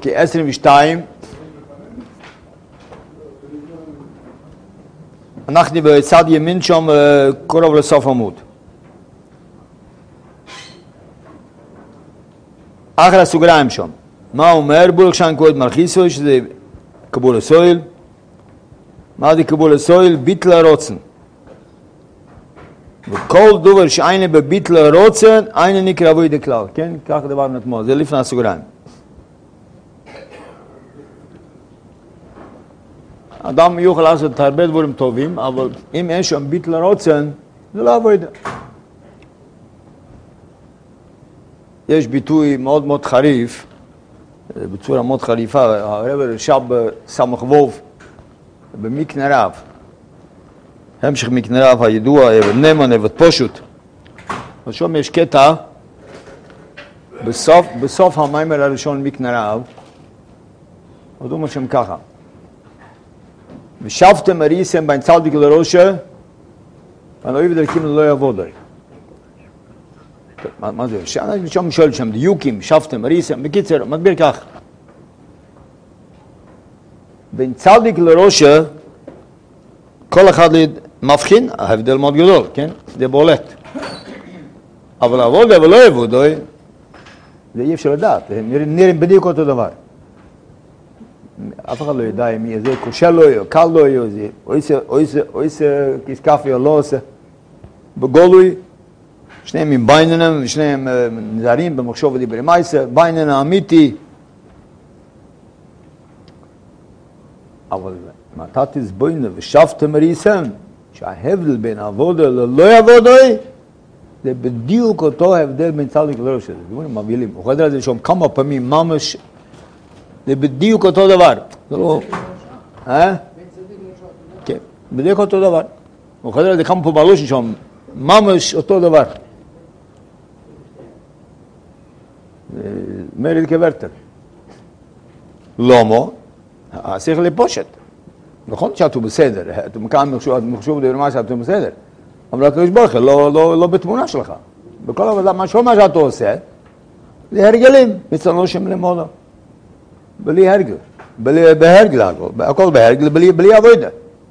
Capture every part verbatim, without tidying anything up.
אוקיי, עשרים ושתיים. אנחנו בצד ימין שם קרוב לסוף עמוד. אחר הסוגריים שם. מה אומר? בורך שיין כבוד מלכיסוי, שזה קבול הסויל. מה זה קבול הסויל? ביטל הרוצן. וכל דובר שאין בביטל הרוצן, אין נקרא אבוי דקלל. כן? כך דבר נתמול. זה לפני הסוגריים. אדם יוכל לעשות הרבה דברים טובים, אבל אם אין שם ביטל הרוצן, זה לא אבוי דה. יש ביטוי מאוד מאוד חריף, בצורה מאוד חריפה, הרב רש"ב בסמ"ך ווב, במקנה רב. המשך מקנה רב הידוע, עבד נאמן, עבד פשוט. ושם יש קטע, בסוף, בסוף המיימר הראשון מקנה רב, עוד אומר שם ככה. ושבתם הריסם בין צדיק לראשה, ואני אוהב דרכים לא יעבודו. מה, מה זה? אני שם שואל שם דיוקים, שבתם הריסם, בקיצר, מדביר כך. בין צדיק לראשה, כל אחד מבחין, ההבדל מאוד גדול, כן? זה בולט. אבל עבודה ולא יעבודו, זה אי אפשר לדעת, נראים בדיוק אותו דבר. אף אחד לא ידע אם זה קושה לו, או קל לו, או איזה כסקפי או לא עושה. בגולוי, שניהם עם בייננם, ושניהם נזהרים במחשוב ודיברי מייסה, ביינן האמיתי. אבל מתי תסבוינו ושבתם ריסם, שההבדל בין עבודה ללא עבודה, זה בדיוק אותו הבדל בין צדיק לראש. זה דברים מבהילים. הוא חדר על זה שם כמה פעמים ממש, זה בדיוק אותו דבר. זה לא... אה? כן, בדיוק אותו דבר. הוא חדר על זה כמה פעמים בלושן שם, ממש אותו דבר. מריד כברטר. למה? צריך לפושט. נכון שאתו בסדר, אתה מכאן מחשוב דבר שאתו בסדר. אבל הקדוש ברוך הוא לא בתמונה שלך. בכל עבודה, מה שכל מה שאתה עושה, זה הרגלים, מצלנו שם למעלה. בלי הרגל, בהרגל הכל, הכל בהרגל, בלי עבודה.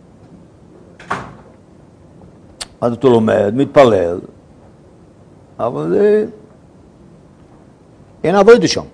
אז אתה לומד, מתפלל, אבל זה... אין עבודה שם.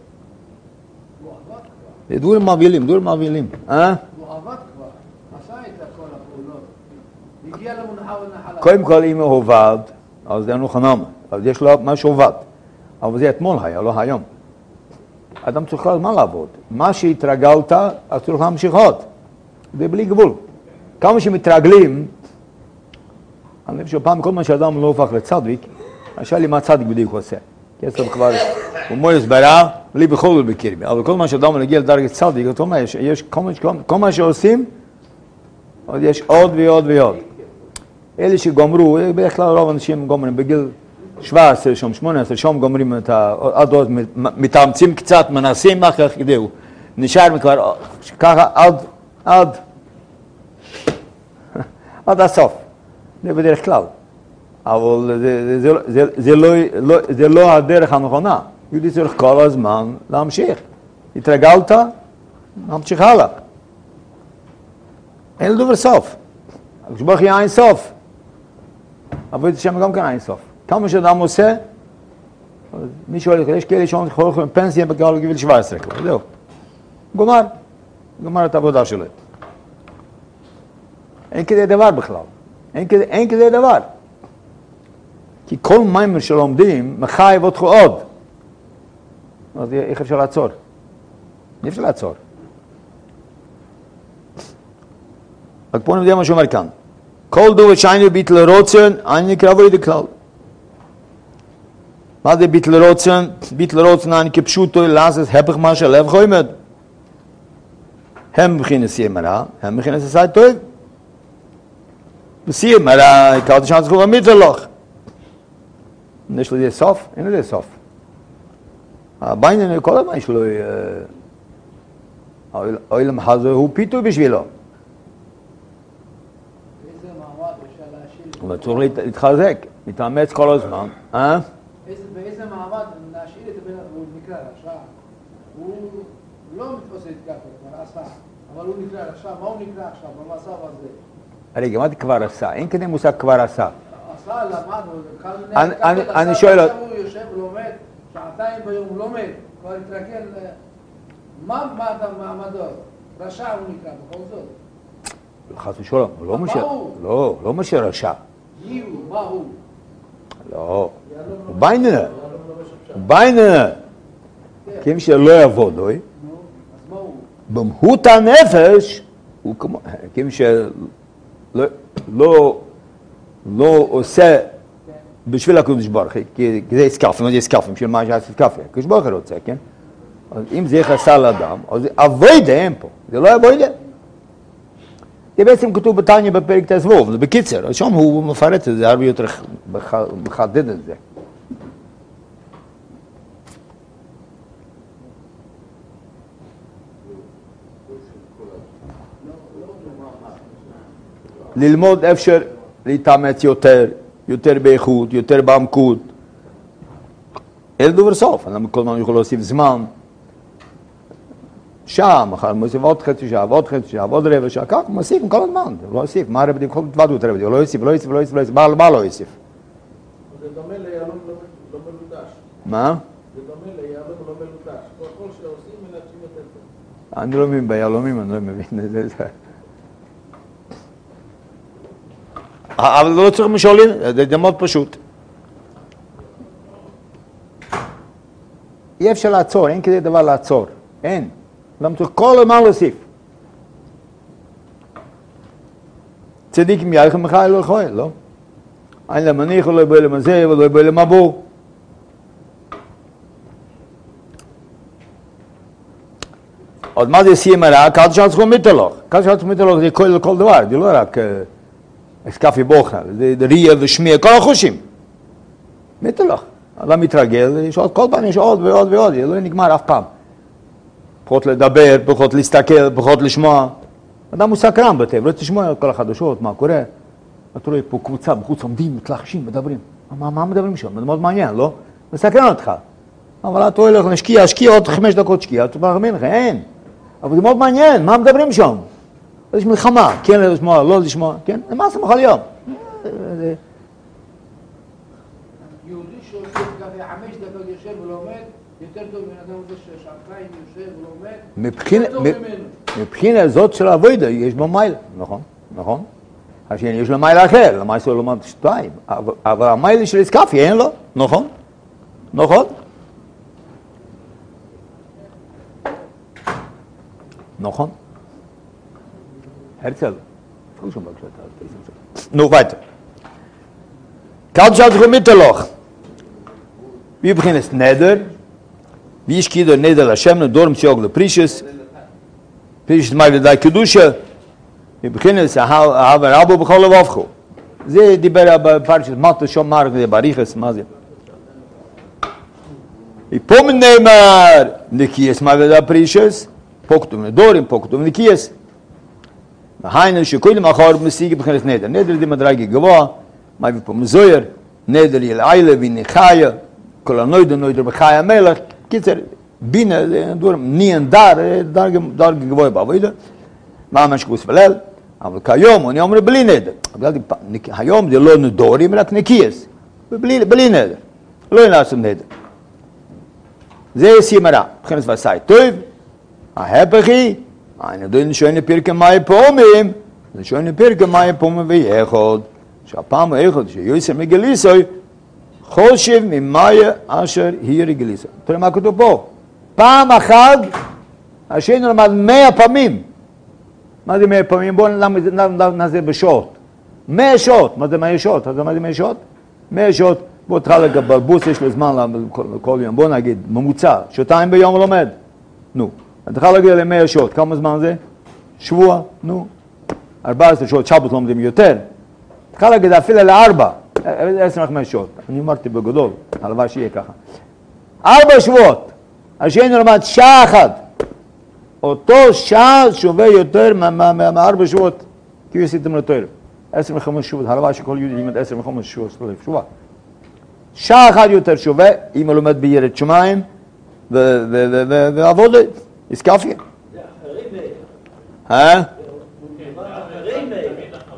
זה דברים מבהילים, דברים מבהילים. אה? הוא עבד כבר, עשה את כל הפעולות. הגיע למונחה ולנחלה. קודם כל, אם הוא עובד, אז זה אינו חנם. אז יש לו משהו עובד. אבל זה אתמול היה, לא היום. אדם צריך מה לעבוד. מה שהתרגלת, אז צריך להמשיך עוד. זה בלי גבול. כמה שמתרגלים, אני חושב שפעם כל מה שאדם לא הופך לצדיק, השאלה לי מה צדיק בדיוק עושה. כסף כבר, הוא מויס ברע, לי בכל זאת בקרבי. אבל כל מה שאדם מגיע לדרגת צדיק, זאת אומרת, יש כל מה שעושים, עוד יש עוד ועוד ועוד. אלה שגומרו, בדרך כלל רוב אנשים גומרים בגיל שבע עשרה, שם שמונה עשרה, שם גומרים את ה... עד עוד מתאמצים קצת, מנסים אחר כך, ידעו. נשאר כבר ככה עד, עד, עד הסוף. זה בדרך כלל. אבל זה, זה, זה, זה, לא, לא, זה לא הדרך הנכונה. יהודי צריך כל הזמן להמשיך. התרגלת, להמשיך הלאה. אין לדבר סוף. כשברך יהיה אין סוף. אבל זה שם גם כן אין סוף. כמה שאדם עושה, מי שואל, יש כאלה שאומרים, יכול להיות פנסיה בגלל גיל שבע עשרה כבר, זהו. גומר, גומר את העבודה שלו. אין כזה דבר בכלל. אין כזה, אין כזה דבר. כי כל מיימר שלומדים מחייב אותך עוד. אז איך אפשר לעצור? אי אפשר לעצור. רק פה נדע מה שאומר כאן. כל דובר שאין ביטל רוצן, אין נקרא אבוי דקלל. מה זה ביטל רוצן? ביטל רוצן אין כפשוטו, לעשות הפך מה שהלב חוימד. הם מבחינס ימרה, הם מבחינס עשי טוב. בסיים, הרי הכרתי שאני צריך להמיד לך. יש לזה סוף? אין לזה סוף. הביינן כל הזמן יש לו... האילם הזה הוא פיתוי בשבילו. איזה מעמד אפשר להשאיר? אבל צריך להתחזק, להתאמץ כל הזמן. באיזה מעמד להשאיר את הבן הוא נקרא רשע? הוא לא מתפוסס ככה, כבר עשה. אבל הוא נקרא עכשיו, מה הוא נקרא עכשיו, במצב הזה? רגע, מה זה כבר עשה? אין כדי מושג כבר עשה. עשה, למדנו, אני- אני- אני שואל- עכשיו הוא יושב ולומד, שעתיים ביום לומד, כבר התרגל, מה מעמדו? רשע הוא נקרא, בכל זאת. חס ושלום, הוא לא מה משה, הוא? לא, לא משה רשע. מי הוא? מה הוא? לא, הוא בייננה, הוא בייננה. כמי שלא יעבוד, אוי. נו, אז מה הוא? במהות הנפש, הוא כמו, כמי שלא לא, לא עושה בשביל הקדוש ברוך הוא, כי זה הסקפים, זה הסקפים של מה שעשה סקפים, הקדוש ברוך הוא רוצה, כן? אז אם זה יחסה לאדם, אז אבוידה אין פה, זה לא אבוידה. זה בעצם כתוב בתניא בפרק תזבוב, זה בקיצר, אז שם הוא מפרט את זה, הרבה יותר מחדד את זה. ללמוד אפשר להתאמץ יותר, יותר באיכות, יותר בעמקות. אין דבר סוף, אני כל הזמן יכול להוסיף זמן. שעה, מחר מוסיף עוד חצי שעה, ועוד חצי שעה, ועוד רבע שעה, כך מוסיף כל הזמן, לא יוסיף. מה הרב דיוכל תוודות רב דיוכל, לא יוסיף, לא יוסיף, לא יוסיף, לא יוסיף, מה לא יוסיף? זה דומה ליהלום לא מלוטש. מה? זה דומה ליהלום לא מלוטש. כל שעושים מלטשים יותר טוב. אני לא מבין ביהלומים, אני לא מבין את זה. אבל לא צריך משולים, זה מאוד פשוט. אי אפשר לעצור, אין כזה דבר לעצור, אין. למה צריך כל הזמן להוסיף. צדיק אם יאיכם מחי לא יכול, לא? אין למניח ולא יבוא למזה ולא יבוא למבור. עוד מה זה סיימרה? קל שעצמו מיתלוך. קל שעצמו מיתלוך זה כל כל דבר, זה לא רק אסקפי בוחר, זה ריח ושמיע, כל החושים. מיתלוך. אדם מתרגל, יש עוד, כל פעם יש עוד ועוד ועוד, זה לא נגמר אף פעם. פחות לדבר, פחות להסתכל, פחות לשמוע. אדם הוא סקרן בטבע, לא תשמוע כל החדשות, מה קורה. אתה רואה פה קבוצה, בחוץ עומדים, מתלחשים, מדברים. מה, מה מדברים שם? זה מאוד מעניין, לא? מסקרן אותך. אבל אתה הולך להשקיע, השקיע עוד חמש דקות שקיע, אתה מאמין לך, אין. אבל זה מאוד מעניין, מה מדברים שם? יש מלחמה, כן לשמוע, לא לשמוע, כן? זה מה שמחה היום. יהודי שעושה ככה חמש דקות יושב ולומד, יותר טוב מן אדם הזה ששעתיים יושב ולומד, יותר טוב ממנו. מבחינה זאת של העבודה, יש בו מייל, נכון, נכון. השני יש לו מייל אחר, למה יש לו לומד שתיים, אבל המייל של אסקפי אין לו, נכון, נכון. נכון. הרצל, נו, weiter. Kalt sich mit der Loch. Wie beginnen es neder? Wie ist kieder neder Hashem, und darum sie auch der Prisches. Prisches mal wieder die Kedusha. Wie beginnen es, aber Abu bechol aufgeho. Sie, die bei Parshas Mathe schon mark, die Bariches, Mazi. Ich pomme neymar, Nikies mal wieder Prisches. Poktum nedorim, poktum Nikies. והיינו שקודם אחר משיג בכנס נדר. נדר זה מדרגי גבוה, מה פה מזויר, נדר ילעילה ונחיה, כל הנוידר נוידר בחיה המלך, קיצר, בינה, דורם, ניאן דר, דרגי גבוה בעבודה, מה המשקוס ולל, אבל כיום, אני אומר בלי נדר. היום זה לא נדורים, רק נקייס, בלי נדר, לא ינעשו נדר. זה סימרה, בכנס ועשי טוב, ההפך היא, eine dünne schöne Pirke mai pomim, eine schöne Pirke mai pomim wie echod. שהפעם echod, שיוסר מגליסוי, חושב ממאיה אשר היא רגליסוי. תראה מה כתוב פה. פעם אחת, השני למד מאה פעמים. מה זה מאה פעמים? בואו נעשה בשעות. מאה שעות. מה זה מאה שעות? אתה יודע מה זה מאה שעות? מאה שעות. בואו תחל לגבלבוס, יש לו זמן לכל יום. בואו נגיד, ממוצע, שעתיים ביום הוא לומד. נו. אתה יכול להגיע למאה שעות, כמה זמן זה? שבוע, נו, ארבע עשרה שעות, שבת לומדים יותר. אתה יכול להגיד אפילו לארבע, עשר וחמש שעות. אני אמרתי בגדול, הלוואי שיהיה ככה. ארבע שבועות, השני למד שעה אחת. אותו שעה שווה יותר מארבע שבועות, כי עשיתם לתואר. עשר וחמש שבועות, הלוואי שכל יהודי ילמד עשר וחמש שבועות, שבוע. שעה אחת יותר שווה, אם הוא לומד ביראת שמיים, ועבודה. איסקפיה. זה אחרי מאיר. אה? אחרי מאיר.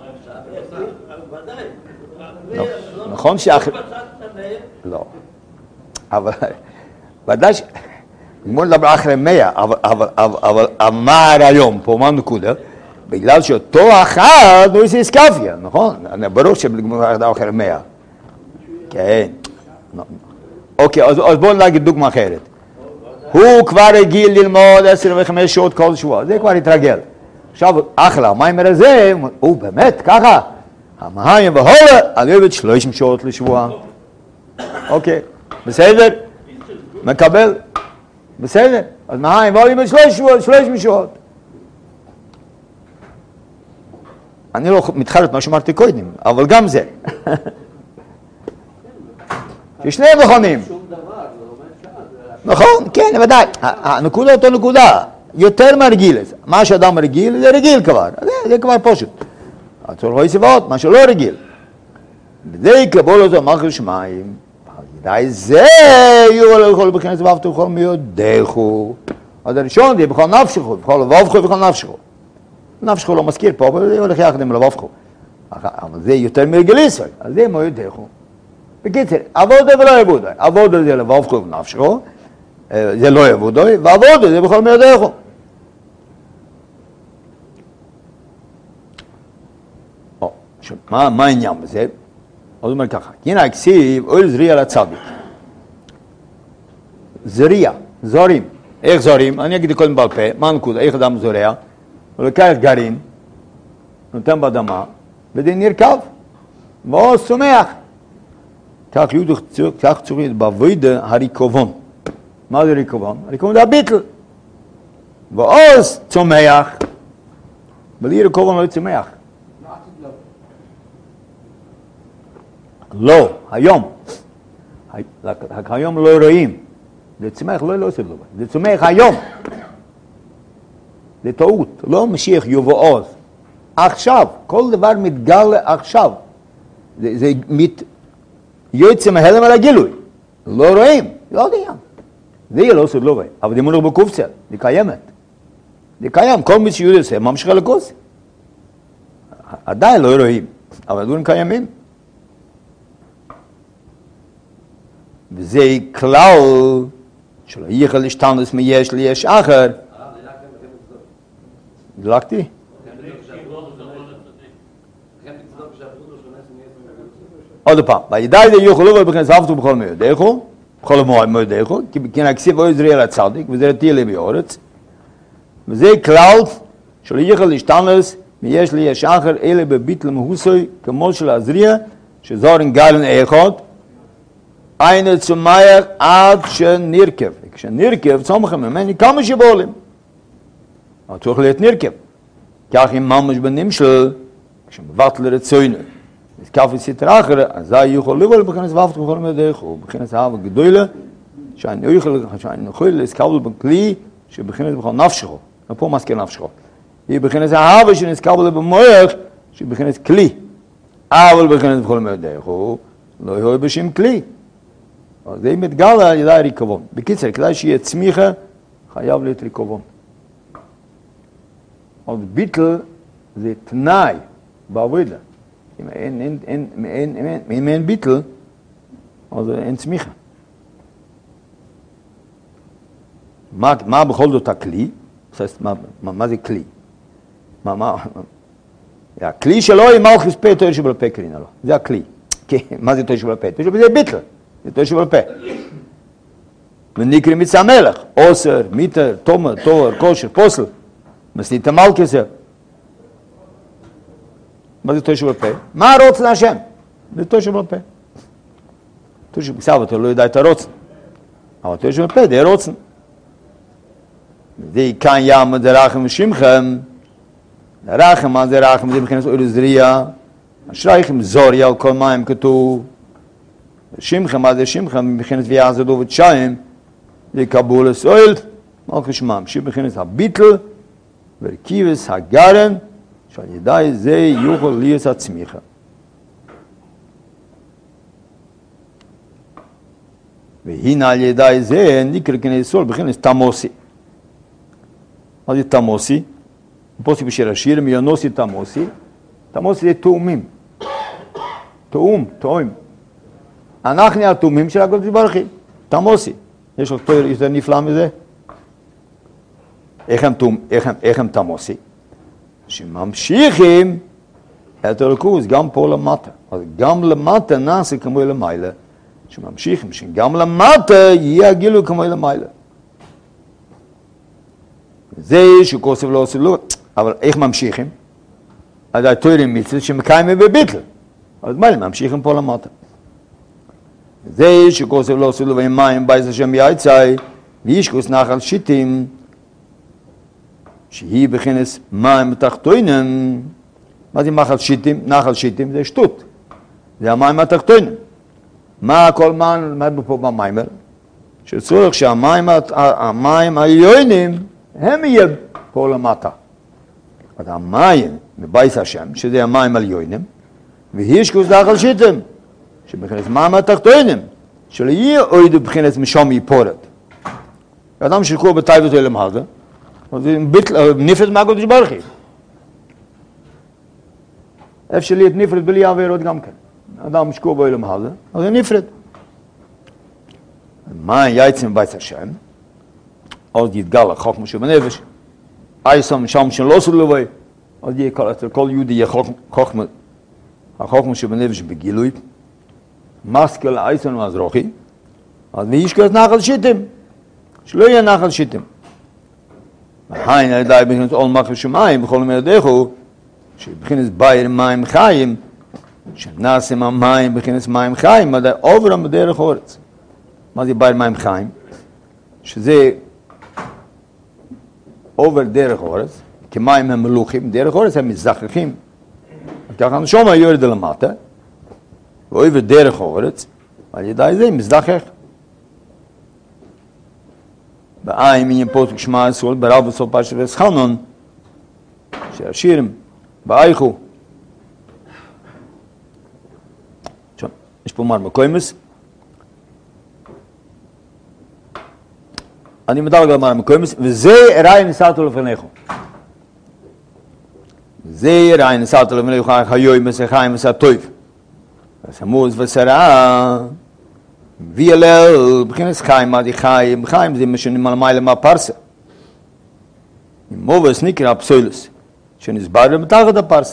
ודאי. נכון שאחרי... לא. אבל ודאי ש... בוא נדבר אחרי מאה, אבל מה הרעיון פה, מה הנקודה? בגלל שאותו אחד הוא איזה איסקפיה, נכון? ברור שבגמרא אחרי מאה. כן. אוקיי, אז בואו נגיד דוגמה אחרת. הוא כבר רגיל ללמוד עשר וחמש שעות כל שבוע, זה כבר התרגל. עכשיו, אחלה, מה אומר זה? הוא באמת, ככה? המהיים והולה, אני אוהב שלושים שעות לשבוע. אוקיי, בסדר? מקבל? בסדר? אז מהיים והולה שלושים שעות. אני לא מתחרט מה שאמרתי קודם, אבל גם זה. ששניהם נכונים. נכון, כן, ודאי. הנקודה אותו נקודה. יותר מרגיל. מה שאדם רגיל, זה רגיל כבר. זה כבר פשוט. הצורך הוא יסיבות, מה שלא רגיל. וזה יקבול אותו מלכות שמיים. די זה יהיו עליו לכל בכנס ואהבתו בכל מיודעכו. אז הראשון זה בכל נפשכו, בכל לבבכו ובכל נפשכו. נפשכו לא מזכיר פה, אבל זה הולך יחד עם לבבכו. אבל זה יותר מרגיל ישראל, אז זה מיודעכו. בקיצר, עבודה ולא עבודה. עבודה זה לבבכו ובנפשכו, זה לא עבודה, ועבודה זה בכל מיודעכו. מה העניין בזה? אז הוא אומר ככה, הנה הכסיב, אוהל זריע לצדיק. זריע, זורים. איך זורים? אני אגיד קודם בעל פה, מה הנקודה? איך אדם זורע? הוא לוקח גרעין, נותן באדמה, וזה נרכב, והוא צומח. כך יהודו כך צריך בעבודה הריקובון. מה זה ריקובון? הריקובון זה הביטל. ועוז צומח, בלי ריקובון לא צומח. לא, היום. היום לא רואים. זה צומח, לא, לא עושה דבר. זה צומח היום. זה טעות. לא משיח יבוא עוז. עכשיו. כל דבר מתגלה עכשיו. זה, זה מת... יוצא מהלם על הגילוי. לא רואים. לא יודע. זה יהיה לא עושה דבר. אבל זה מונח בקופציה. זה קיימת. זה קיים. כל מי שיודע עושה, ממשיך לקוס. עדיין לא רואים. אבל דברים קיימים. וזה כלל שלא יכל להשתנס מיש ליש אחר. דלקתי? עוד פעם, בידיים זה יוכלו ובכנס אהבתו בכל מיודעכו, בכל מיודעכו, כי כן הכסיב אוי זריע לצדיק, וזה תהיה באורץ. וזה כלל שלא יכל להשתנס מיש ליש אחר, אלא בביטל מהוסוי, כמו של הזריע, שזורן גלן איכות, eine צומח עד שנרכב. כשנרכב צומחים ממני כמה שבולים. אבל צריך להיות נרכב. כך אם ממש בנמשל, כשמבטל רצוינו, אז כף וסתר אחר, אז זה יכול לבוא לבכנס ואהבת בכל מיודעכו, ובכנס אהבה גדולה, שאני יכול להסקבל בכלי, שבכנס בכל נפשכו. ופה מזכיר נפשכו. היא בכנס אהבה שנסקבל במוח, שבכנס כלי. אבל בכנס בכל מיודעכו, לא יהיה בשם כלי. אז זה מתגלה על ידי הריקבון. בקיצר, כדי שיהיה צמיחה, חייב להיות ריקבון. אז ביטל זה תנאי בעבודה. אם אין, אין, אין, אין, אין, אם אין ביטל, אז אין צמיחה. מה, מה בכל זאת הכלי? מה, מה, מה זה כלי? מה, מה? הכלי שלו היא מלכוס פה תורה שבעל פה קרינה לו. זה הכלי. מה זה תורה שבעל פה? תורה שבעל פה זה ביטל. זה תורה שבעל פה. ונקרא מצווה המלך, עושר, מיתר, תומר, תואר, כושר, פוסל, מסנית המלכוס. מה זה תורה שבעל פה? מה הרוצן השם? זה תורה שבעל פה. תורה שבעל פה, אתה לא יודע את הרוצן. אבל תורה שבעל פה, זה הרוצן. זה כאן יעמד רחם ושמכם. רחם, מה זה רחם? זה בכנס אור זריע. אשריכם זוריה על כל מים כתוב. שמכם, מה זה שמכם? בכנס ויעז דוד שיים. זה קבול הסויל. מלכות שמם, שבכנס הביטל ורכיבס הגרן, שעל ידי זה יוכל להיות הצמיחה. והנה על ידי זה נקרא כנס סול בכנס תמוסי. מה זה תמוסי? פוסק בשיר השיר, מיונוסי תמוסי. תמוסי זה תאומים. תאום, תאום. אנחנו התאומים של הקדוש ברוך הוא. תמוסי. יש לך תואר יותר נפלא מזה? איך הם, איך הם, איך הם תמוסי? שממשיכים את הרכוז גם פה למטה. אז גם למטה נעשה כמו למעלה. שממשיכים, שגם למטה יהיה הגילוי כמו למעלה. זה שכוסף לא עושה לו, אבל איך ממשיכים? אז התוירים מצוות שמקיימים בביטל. אז מה, ממשיכים פה למטה. זה שכוסף לא עושה לו ועם מים בייס השם יעצי, וישקוס נחל שיטים, שהיא בכנס מים תחתונים. מה זה נחל שיטים? נחל שיטים זה שטות. זה המים התחתונים. מה כל מן למדנו פה במיימר? שצורך שהמים המים העליונים הם יהיה פה למטה. אז המים מבייס השם, שזה המים העליונים, והישקוס נחל שיטים, שבכנס מים התחתונים, שלא יהיה עוד בכנס משום יפורת. האדם שקור בטייבת אלם הזה, אז זה נפרד מהקדוש ברוך הוא. איפה שלי את נפרד בלי עבירות גם כן. אדם שקור באלם הזה, אז זה נפרד. מה יעצים בבית השם? אז יתגלה חוכמה שבנפש. אייסם שם שלא סלווי. אז יהיה כל יהודי יהיה חוכמה. החוכמה שבנפש בגילוי. מסקל אייסם ומזרוחי. אז וישקוס נחל שיטים. שלא יהיה נחל שיטים. והיין על ידי בכנס עול מחר שמיים, בכל מידךו, שבכנס בייר מים חיים, שנעשים המים בכנס מים חיים, עדי עוברם בדרך אורץ. מה זה בייר מים חיים? שזה עובר דרך אורץ, כמים הם מלוכים, דרך אורץ הם מזכחים. ככה הנשום יורד למטה, ועובר דרך אורץ, ועל ידי זה מזדחך. בעין מן פוסק שמע ישראל ברב בסוף פרשת וסחנון שהשירים באייכו. יש פה מר מקוימס. אני מדלג על מר מקוימס, וזה ראי נסעתו לפניכו. זה ראי נסעתו לפניכו, חיוי מסחיים מסעתויב. וסמוז וסרעה. ויאלל, בכנס חיים, מה זה חיים? חיים זה משנים על מיילה מהפרסה. מובס נקרא פסוילוס, שנסבר מתחת הפרסה.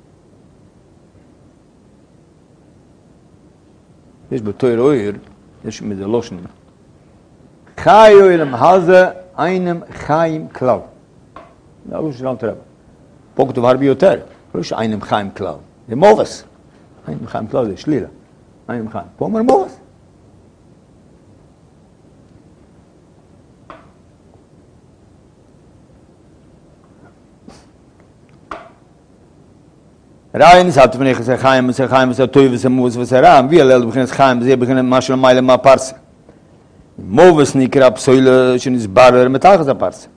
יש בתויר אויר, יש מזה לא שנים. חי אוילם הזה, אינם חיים כלל. זה לא שלנו תראה. פה כתוב הרבה יותר, לא שאינם חיים כלל. זה מובס. אינם חיים כלל זה שלילה. אינם חיים. פה אומר מובס. ראין סאט פון יחס חיים מסה חיים מסה טויב מסה מוס וסרם ויאלל בכנס חיים זה בכנס משל מיילה מה פרס מובס נקרא פסויל שנסבר מתחת הפרס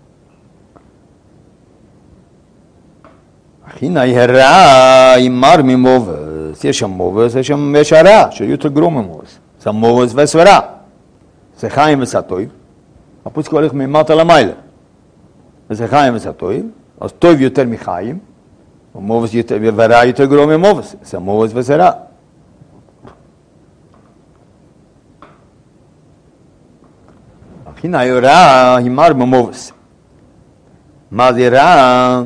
הכינה יראה ימר ממובס יש שם מובס יש שם יש הרע שיותר גרום ממובס זה מובס וסרע זה חיים מסה טויב הפוסק הולך ממטה למיילה זה חיים מסה טויב אז טויב יותר מחיים ומובס יותר, ורע יותר גרוע ממובס, זה מובס וזה רע. הכינה היא רע, היא מר במובס. מה זה רע?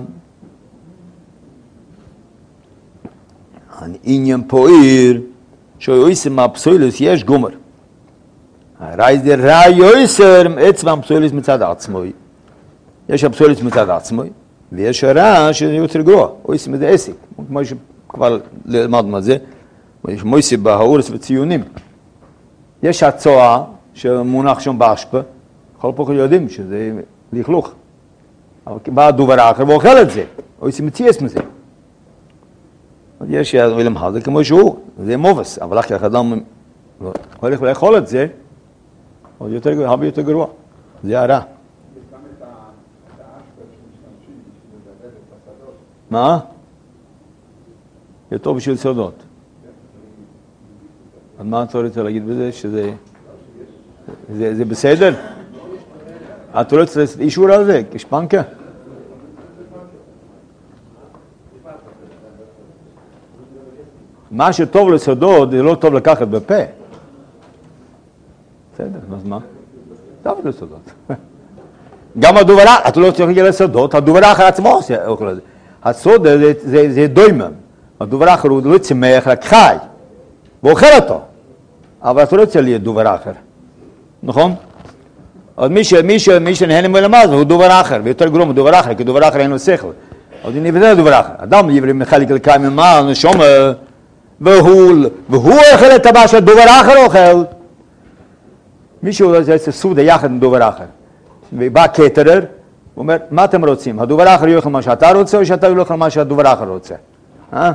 העניין פועיר, שאויסם מהפסוילוס יש גומר. הרע זה רע יויסר, עצם הפסוילוס מצד עצמוי. יש הפסוילוס מצד עצמוי. ויש הרע שזה יותר גרוע, או יש מזה עסק, כמו שכבר למדנו על זה, יש מויסי בהאורס וציונים. יש הצועה שמונח שם באשפה, כל פעם יודעים שזה לכלוך. אבל בא הדובר האחר ואוכל את זה, או יש מציאס מזה. יש אילם הזה כמו שהוא, זה מובס, אבל אחרי אדם הולך לאכול את זה, עוד יותר, הרבה יותר גרוע, זה הרע. מה? זה טוב בשביל סודות. אז מה אתה רוצה להגיד בזה? שזה... זה, זה בסדר? אתה לא צריך אישור על זה, כשפנקה? מה שטוב לסודות, זה לא טוב לקחת בפה. בסדר, אז מה? טוב לסודות. גם הדובר, אתה לא צריך להגיע לסודות, הדובר אחר עצמו עושה אוכל הזה. הסוד זה, זה, זה דוימם. הדובר אחר הוא לא צמח, רק חי. ואוכל אותו. אבל אתה לא צריך להיות דובר אחר. נכון? אז מי, ש, מי, ש, מי שנהנה מלמד הוא דובר אחר, ויותר גרום דובר אחר, כי דובר אחר אין לו שכל. אז אני נבדל דובר אחר. אדם יברי מחלק לקיים ממעל, נשום, והוא, והוא אוכל את הבא שהדובר אחר אוכל. מישהו זה סוד היחד עם דובר אחר. ובא קטרר, הוא אומר, מה אתם רוצים? הדובר אחר יאכל מה שאתה רוצה, או שאתה יאכל מה שהדובר אחר רוצה? אה?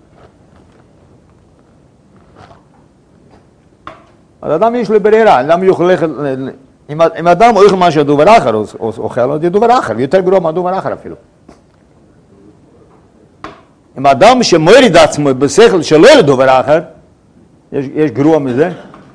אז אדם יש לו ברירה, אדם יוכל ללכת, אם אדם אוכל מה שהדובר אחר אוכל, אז זה דובר אחר, יותר גרוע מהדובר אחר אפילו. אם אדם שמוריד עצמו בשכל שלא לדובר אחר, יש, יש גרוע מזה.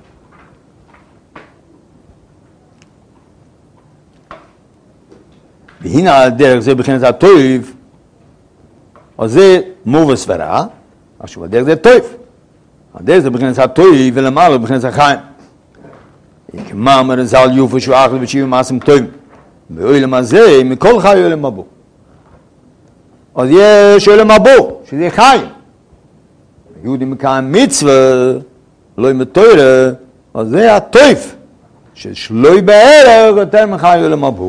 והנה הדרך זה בחינת הטוב, אז זה מובס ורע, עכשיו הדרך זה טוב. הדרך זה בחינת הטוב ולמעלה בחינת החיים. כמאמר ז"ל יופי שהוא אחלה ושבעים מעשים טובים. בעולם הזה, מכל חי עולם הבא. אז יש עולם הבא, שזה חיים. יהודי מקיים מצווה, לא עם התורה, אז זה הטוב, ששלוי בערך יותר מחי עולם הבא.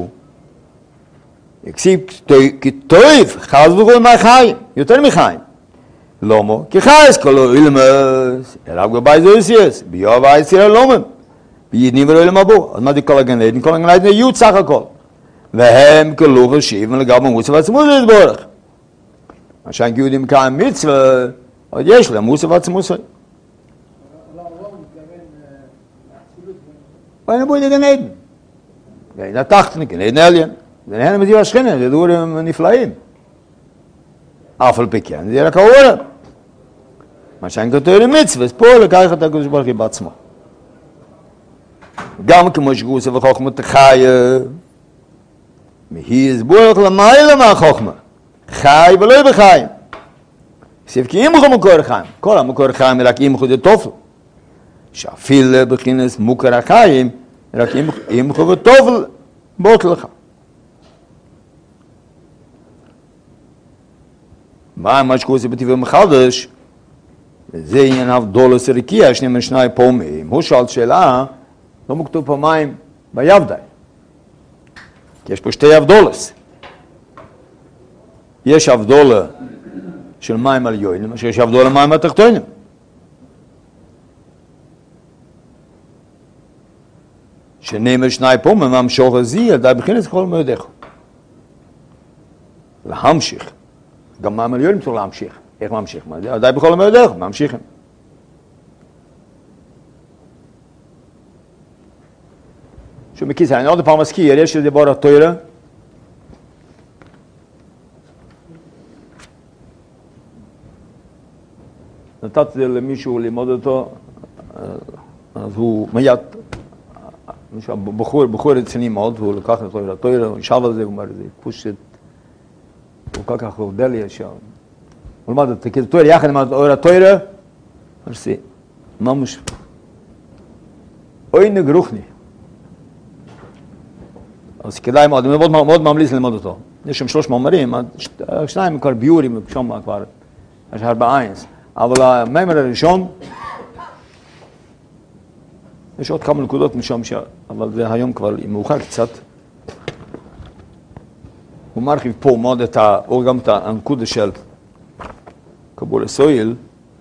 יקסיב כי טוב, חז וחול מהחיים, יותר מחיים. למה? כי חייס כל אילמס, אלאב גבי זויסיאס, ביוב אייסיר אלומם. בידנים ולא למבוא. אז מה זה כל הגן עדן? כל הגן עדן יהיו סך הכל. והם כלוך השיבים לגב מוסף עצמוס להתבורך. מה שאין כיהודים קיים מצווה, עוד יש להם מוסף עצמוס. לא, לא, הוא מתכוון לאצילות. ואין בו גן עדן. גן התחתן, גן עדן עליין. זה נהנה מזיו השכנה, זה דברים נפלאים. אף על פי כן, זה רק העורם. מה שאין כתוב למצווה, אז פה לקח את הקדוש ברוך הוא בעצמו. גם כמו שגוסה וחוכמת חיה, מהי הסבורך למעלה מהחוכמה, חי ולא בחיים. כסיב כי אימכו מקור חיים, כל המקור חיים רק אימכו זה טופל. שאפיל בכינס מוקר החיים, רק אימכו וטופל בוט לך. מה מה שגוסה בטבע מחדש, זה עניין הבדולס הרקיע, שני משני פעמים. הוא שאל שאלה, לא מכתוב פעמיים ביבדאי. כי יש פה שתי אבדולס. יש אבדולה של מים עליונים, שיש אבדולה מים התחתונים. שנאמר שני פעמים, המשוך הזה, עדיין בכנס כל מועדך. להמשיך. גם מים עליונים צריך להמשיך. איך ממשיך? עדיין בכל מועדך, ממשיכים. שמקיסה, אני עוד פעם מזכיר, יש לזה בור התוירה. נתתי זה למישהו ללמוד אותו, אז הוא מיד, בחור, בחור רציני מאוד, הוא לקח את התוירה, הוא ישב על זה, הוא אומר, זה פושט, הוא כל כך עובדה לי ישר. הוא למד את התוירה, יחד עם התוירה, ארסי, ממש, אוי נגרוכני. אז כדאי מאוד, אני מאוד, מאוד ממליץ ללמוד אותו. יש שם שלוש מאמרים, שניים כבר ביורים, שם כבר, יש ארבע איינס. אבל המאמר הראשון, יש עוד כמה נקודות משם, אבל זה היום כבר מאוחר קצת. הוא מרחיב פה מאוד את ה... או גם את הנקודה של קבול הסויל,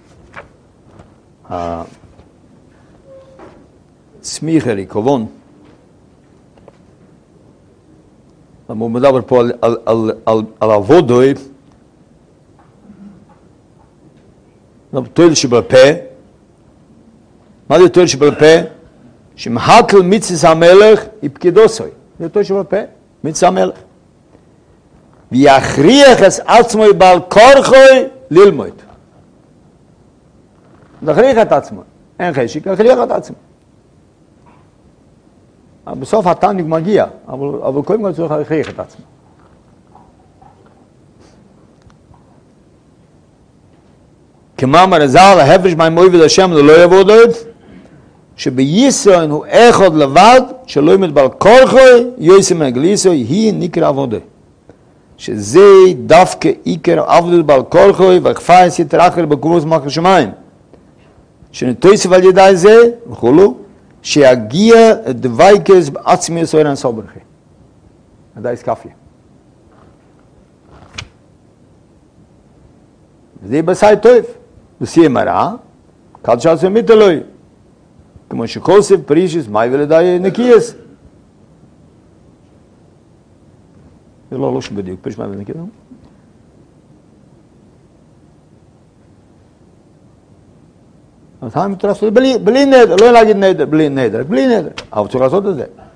הצמיחה, ריקובון. הוא מדבר פה על, על, על, על, על עבודוי, תויל שבפה. מה זה תויל שבפה? שמהקל מצווס המלך היא פקידוסוי. זה תויל שבפה, מצווס המלך. ויכריח את עצמו בעל כורחוי ללמוד. להכריח את עצמו. אין חשיק, להכריח את עצמו. בסוף התענוג מגיע, אבל, אבל קודם כל צריך להכריח את עצמו. כמאמר הז"ל, ההפרש בין מועבד השם ללא יעבוד עוד, שבישראל הוא אחד לבד, שלא יעמוד בעל כורחו, יוסי מגליסו, היא נקרא עבודה. שזה דווקא עיקר עבודות בעל כורחו, והכפייס יתרחל בקרוס מלך שמיים. שנתויסף על ידי זה, וכולו, שיגיע דווייקס בעצמי יסויר הנסור ברכי. עדיין סקפיה. וזה בסי טוב. וסייה מראה, קד שעשו מיתלוי. כמו שכוסף פרישס, מי ולדי נקייס. זה לא לא שם בדיוק, פריש מי ולנקייס. אז הם תרסו, בלי נדר, לא להגיד נדר, בלי נדר, בלי נדר. אבל צריך לעשות את זה.